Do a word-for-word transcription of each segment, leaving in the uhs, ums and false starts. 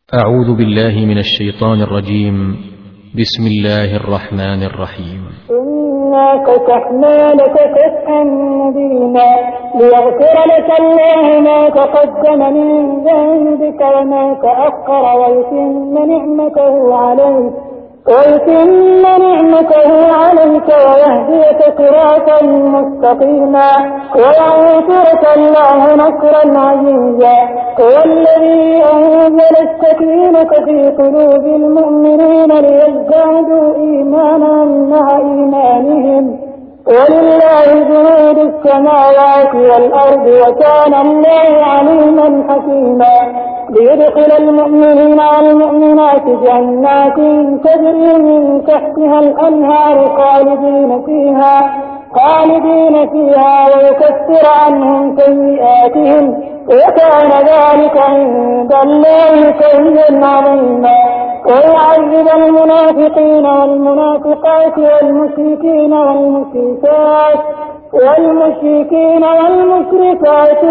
أعوذ بالله من الشيطان الرجيم. بسم الله الرحمن الرحيم. إنا فتحنا لك فتحا مبينا ليغفر لك الله ما تقدم من ذنبك وما تأخر ويتم نعمته عليك ويتم نعمته عليك ويهديك صراطا مستقيما وينصرك الله نصرا عزيزا. هو الذي أنزل السكينة في قلوب المؤمنين ليزدادوا إيمانا مع إيمانهم ولله جنود السماوات والأرض وكان الله عليما حكيما. ليدخل المؤمنين والمؤمنات جنات تجري من تحتها الأنهار خالدين فيها خالدين فيها ويكفر عنهم سيئاتهم وكان ذلك عند الله فوزا عظيما. ويعذب المنافقين والمنافقات والمشركين والمشركات والمشركين والمشركات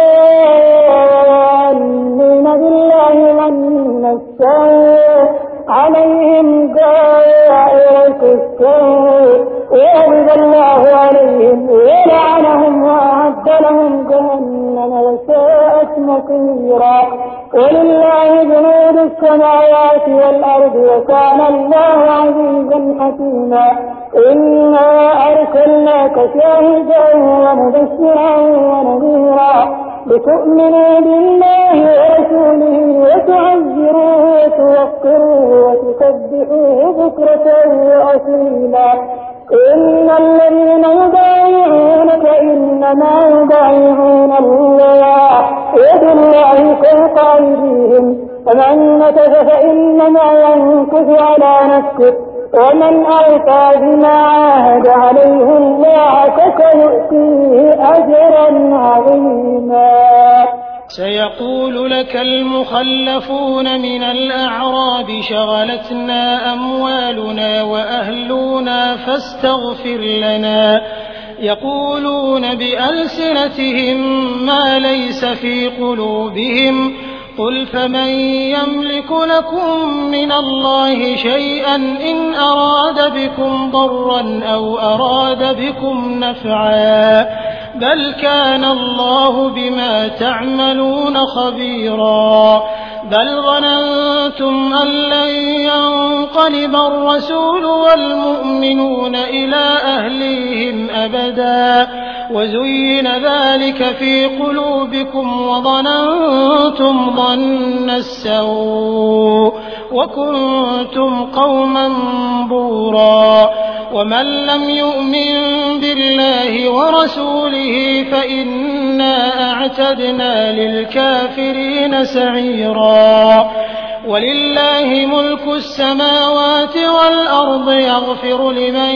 الظانين بالله ظن السوء عليهم دائرة السوء وغضب الله عليهم ولعنهم وأعد لهم جهنم وساءت مصيرا. ولله جنود السماوات والأرض وكان الله عزيزا حكيما. إنا أرسلناك شاهدا ومبشرا ونذيرا لتؤمنوا بالله ورسوله وتعزروه وتوقروه وتسبحوه بكرة وأصيلا. إن الذين يبايعونك إنما يبايعون الله يد الله فوق أيديهم فمن نكث فإنما ينكث على نفسه ومن أوفى بما عاهد عليه الله فسيؤتيه أجرا عظيما. سيقول لك المخلفون من الأعراب شغلتنا أموالنا وأهلنا فاستغفر لنا يقولون بألسنتهم ما ليس في قلوبهم قل فمن يملك لكم من الله شيئا إن أراد بكم ضرا أو أراد بكم نفعا بل كان الله بما تعملون خبيرا. بل ظننتم أن لن ينقلب الرسول والمؤمنون إلى أهليهم أبدا وزين ذلك في قلوبكم وظننتم ظن السوء وكنتم قوما بورا. ومن لم يؤمن بالله ورسوله فإنا أعتدنا للكافرين سعيرا. ولله ملك السماوات والأرض يغفر لمن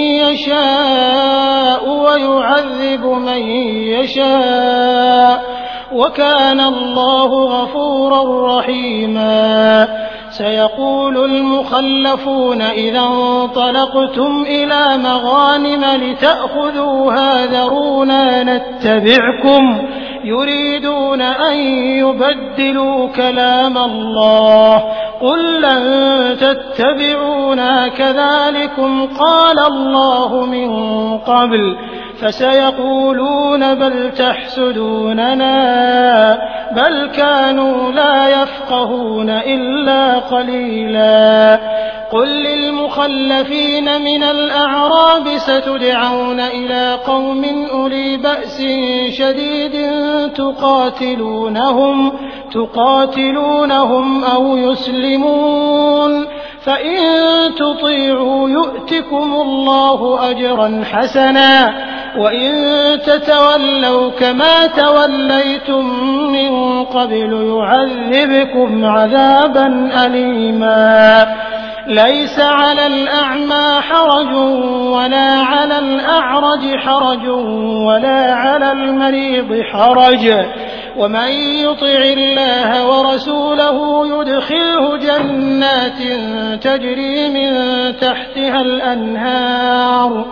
يشاء ويعذب من يشاء وكان الله غفورا رحيما. سيقول المخلفون إذا انطلقتم إلى مغانم لتأخذوها ذرونا نتبعكم يريدون أن يبدلوا كلام الله قل لن تتبعونا كذلكم قال الله من قبل فسيقولون بل تحسدوننا بل كانوا لا يفقهون إلا قليلا. قل للمخلفين من الأعراب ستدعون إلى قوم أولي بأس شديد تقاتلونهم تقاتلونهم أو يسلمون فإن تطيعوا يؤتكم الله أجرا حسنا وإن تتولوا كما توليتم من قبل يعذبكم عذابا أليما. ليس على الأعمى حرج ولا على الأعرج حرج ولا على المريض حرج ومن يطع الله ورسوله يدخله جنات تجري من تحتها الأنهار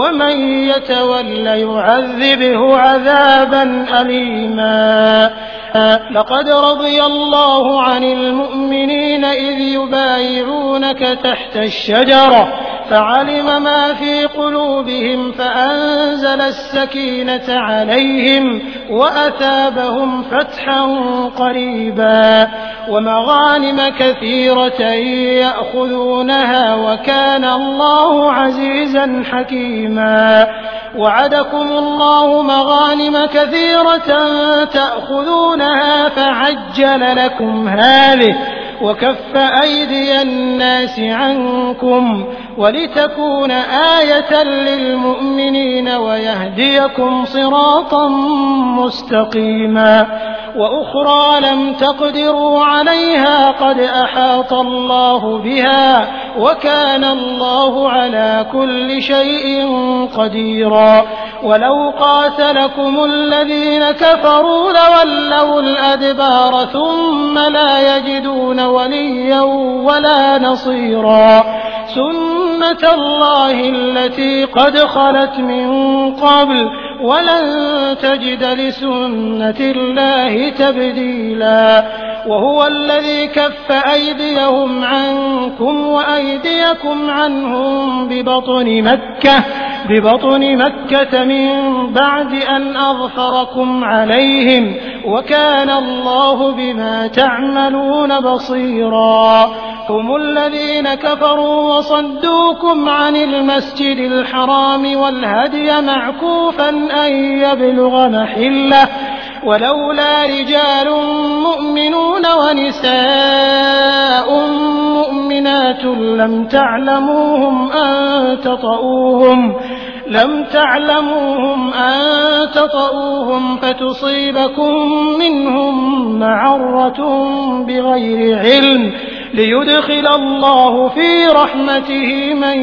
ومن يتول يعذبه عذابا أليما. لقد رضي الله عن المؤمنين إذ يبايعونك تحت الشجرة فعلم ما في قلوبهم فأنزل السكينة عليهم وأثابهم فتحا قريبا ومغانم كثيرة يأخذونها وكان الله عزيزا حكيما. وعدكم الله مغانم كثيرة تأخذونها فعجل لكم هذه وكف أيدي الناس عنكم ولتكون آية للمؤمنين ويهديكم صراطا مستقيما. وأخرى لم تقدروا عليها قد أحاط الله بها وكان الله على كل شيء قديرا. ولو قاتلكم الذين كفروا لولوا الأدبار ثم لا يجدون وليا ولا نصيرا. سنة الله التي قد خلت من قبل ولن تجد لسنة الله تبديلا. وهو الذي كف أيديهم عنكم وأيديكم عنهم ببطن مكة ببطن مكة من بعد أن أظفركم عليهم وكان الله بما تعملون بصيرا. هم الذين كفروا وصدوكم عن المسجد الحرام والهدي معكوفا أن يبلغ محله ولولا رجال مؤمنون ونساء مؤمنات لم تعلموهم أن تطؤوهم لم تعلموهم أن تطؤوهم فتصيبكم منهم معرة بغير علم ليدخل الله في رحمته من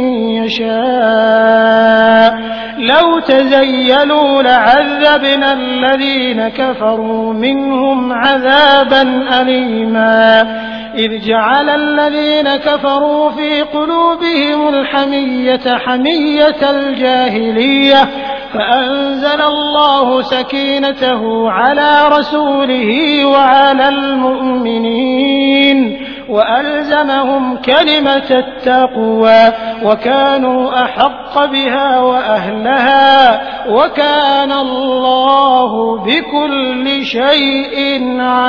يشاء. لو تزيلوا لعذبنا الذين كفروا منهم عذابا أليما. إذ جعل الذين كفروا في قلوبهم الحمية حمية الجاهلية فأنزل الله سكينته على رسوله وعلى المؤمنين وألزمهم كلمة التقوى وكانوا أحق بها وأهلها وكان الله بكل شيء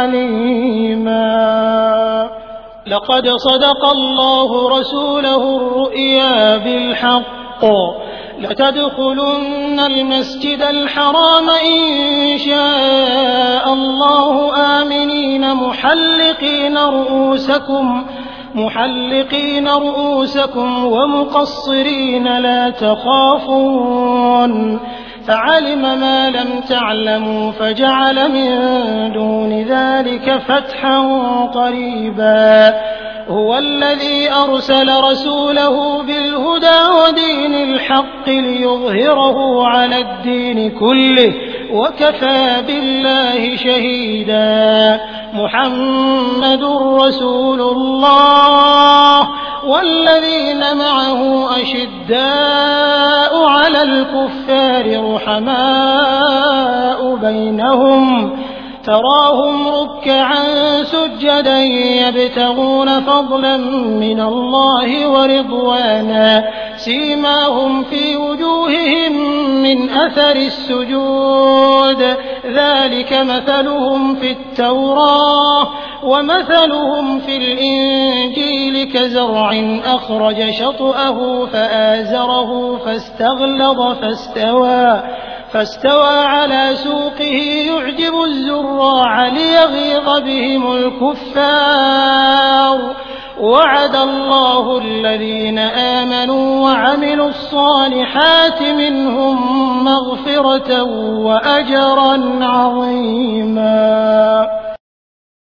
عليما. لقد صدق الله رسوله الرؤيا بالحق لتدخلن المسجد الحرام إن شاء الله آمنين محلقين رؤوسكم محلقين رؤوسكم ومقصرين لا تخافون فعلم ما لم تعلموا فجعل من دون ذلك فتحا قريبا. هو الذي أرسل رسوله بالهدى ودين الحق ليظهره على الدين كله وكفى بالله شهيدا. محمد رسول الله والذين معه أشداء على الكفار رحماء بينهم تراهم ركعا سجدا يبتغون فضلا من الله ورضوانا سيماهم في وجوههم من أثر السجود ذلك مثلهم في التوراة ومثلهم في الإنجيل كزرع أخرج شطأه فآزره فاستغلظ فاستوى فاستوى على سوقه يعجب الزراع ليغيظ بهم الكفار. وعد الله الذين آمنوا وعملوا الصالحات منهم مغفرة وأجرا عظيما.